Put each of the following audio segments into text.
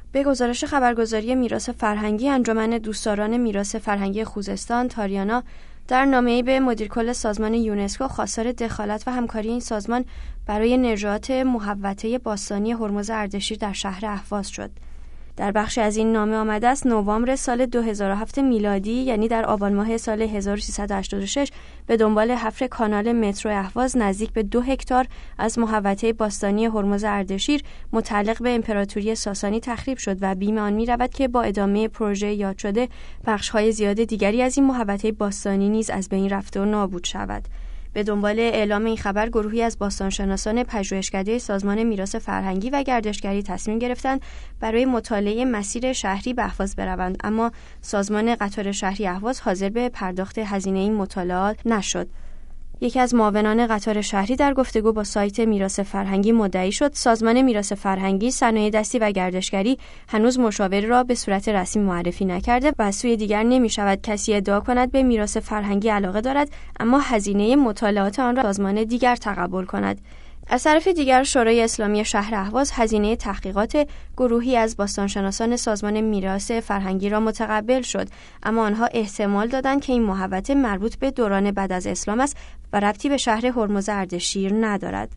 به گزارش خبرگزاری میراث فرهنگی، انجمن دوستداران میراث فرهنگی خوزستان تاریانا در نامه‌ای به مدیرکل سازمان یونسکو خواستار دخالت و همکاری این سازمان برای نجات محوطه باستانی هرمز اردشیر در شهر اهواز شد. در بخشی از این نامه آمده است نوامبر سال 2007 میلادی، یعنی در آبان ماه سال 1386، به دنبال حفر کانال مترو اهواز نزدیک به 2 هکتار از محوطه باستانی هرمز اردشیر متعلق به امپراتوری ساسانی تخریب شد و بیم آن می‌رود که با ادامه پروژه یاد شده بخش‌های زیاد دیگری از این محوطه باستانی نیز از بین رفته و نابود شود. به دنبال اعلام این خبر، گروهی از باستانشناسان پژوهشکده سازمان میراث فرهنگی و گردشگری تصمیم گرفتند برای مطالعه مسیر شهری به اهواز بروند، اما سازمان قطار شهری اهواز حاضر به پرداخت هزینه این مطالعات نشد. یکی از معاونان قطار شهری در گفتگو با سایت میراث فرهنگی مدعی شد سازمان میراث فرهنگی، صنایع دستی و گردشگری هنوز مشاوری را به صورت رسمی معرفی نکرده و از سوی دیگر نمی شود کسی ادعا کند به میراث فرهنگی علاقه دارد اما هزینه مطالعات آن را سازمان دیگر تقبل کند. از طرف دیگر شورای اسلامی شهر اهواز هزینه تحقیقات گروهی از باستانشناسان سازمان میراث فرهنگی را متقبل شد، اما آنها احتمال دادند که این محوطه مربوط به دوران بعد از اسلام است و ربطی به شهر هرمز اردشیر ندارد.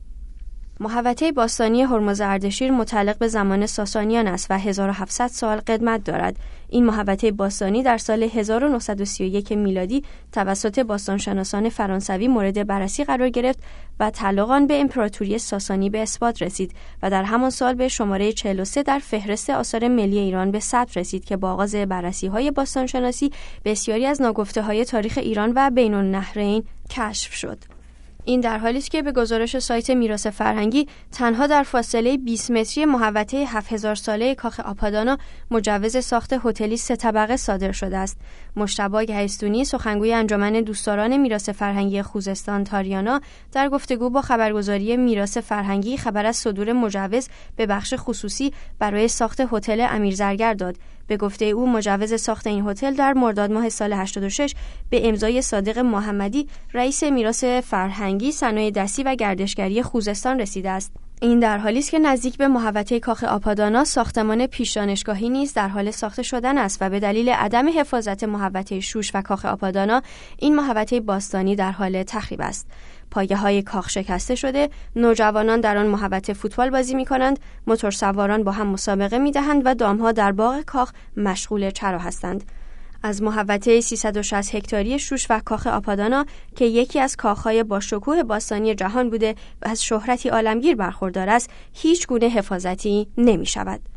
محوطه باستانی هرمز اردشیر متعلق به زمان ساسانیان است و 1700 سال قدمت دارد. این محوطه باستانی در سال 1931 میلادی توسط باستانشناسان فرانسوی مورد بررسی قرار گرفت و تعلق آن به امپراتوری ساسانی به اثبات رسید و در همان سال به شماره 43 در فهرست آثار ملی ایران به ثبت رسید که با آغاز بررسی‌های باستانشناسی بسیاری از ناگفته‌های تاریخ ایران و بین النهرین کشف شد. این در حالی است که به گزارش سایت میراث فرهنگی تنها در فاصله 20 متری محوطه 7000 ساله کاخ آپادانا مجوز ساخت هتلی 3 طبقه صادر شده است. مجتبی گهستونی، سخنگوی انجمن دوستداران میراث فرهنگی خوزستان تاریانا، در گفتگو با خبرگزاری میراث فرهنگی خبر از صدور مجوز به بخش خصوصی برای ساخت هتل امیرزرگر داد. به گفته او مجوز ساخت این هتل در مرداد ماه سال 86 به امضای صادق محمدی، رئیس میراث فرهنگی، صنایع دستی و گردشگری خوزستان رسیده است. این در حالی است که نزدیک به محوطه کاخ آپادانا ساختمان پیش دانشگاهی نیز در حال ساخته شدن است و به دلیل عدم حفاظت محوطه شوش و کاخ آپادانا این محوطه باستانی در حال تخریب است. پایه‌های کاخ شکسته شده، نوجوانان در آن محوطه فوتبال بازی می‌کنند، موتورسواران با هم مسابقه می‌دهند و دام‌ها در باغ کاخ مشغول چرا هستند. از محوطه 360 هکتاری شوش و کاخ آپادانا که یکی از کاخ‌های با شکوه باستانی جهان بوده و از شهرتی عالمگیر برخوردار است، هیچ گونه حفاظتی نمی‌شود.